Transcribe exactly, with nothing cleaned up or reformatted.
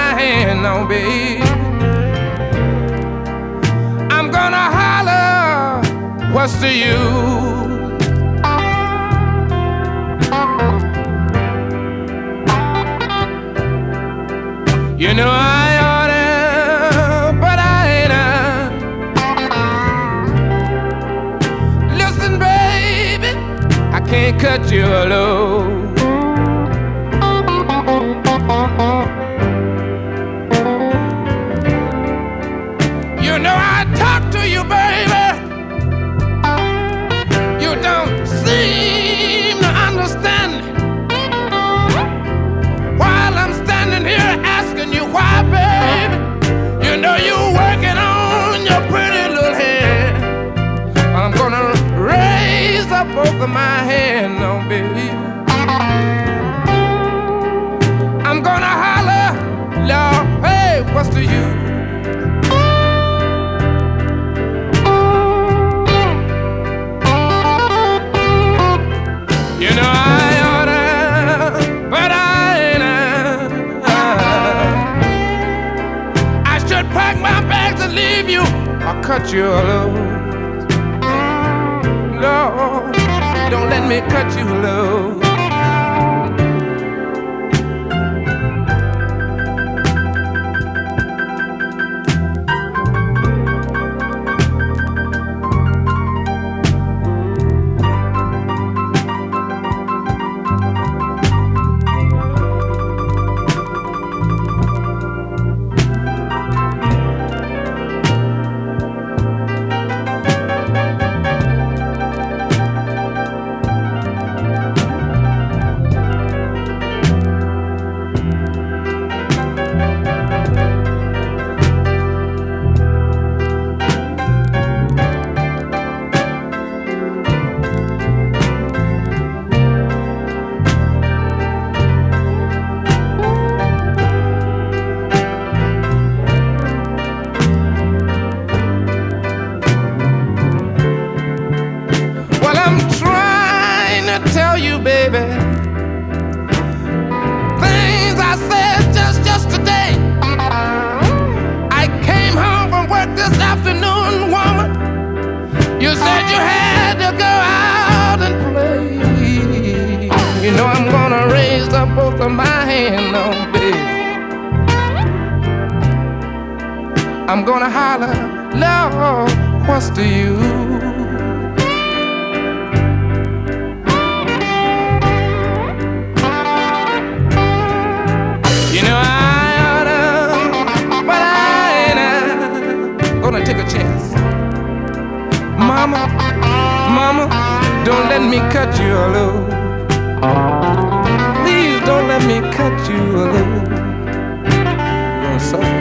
my hand now, babe. I'm gonna holler, what's the use? You know I oughta, but I ain't. Listen, baby, I can't cut you loose. You know I talk to you, baby. You don't seem to understand. While I'm standing here asking you why, baby, you know you're working on your pretty little head. I'm gonna raise up both of my hands, no, baby. I'm gonna holler, Lord, hey, what's the use? You know I oughta, but I ain't. I should pack my bags and leave you or cut you loose. Lord, don't let me cut you loose. Tell you, baby, things I said just yesterday. I came home from work this afternoon, woman. You said you had to go out and play. You know I'm gonna raise up both of my hands now, baby. I'm gonna holler, Lord, what's the use? You know I oughta, but I ain't. Gonna take a chance. Mama, mama, don't let me cut you loose. Please don't let me cut you loose. You're gonna suffer.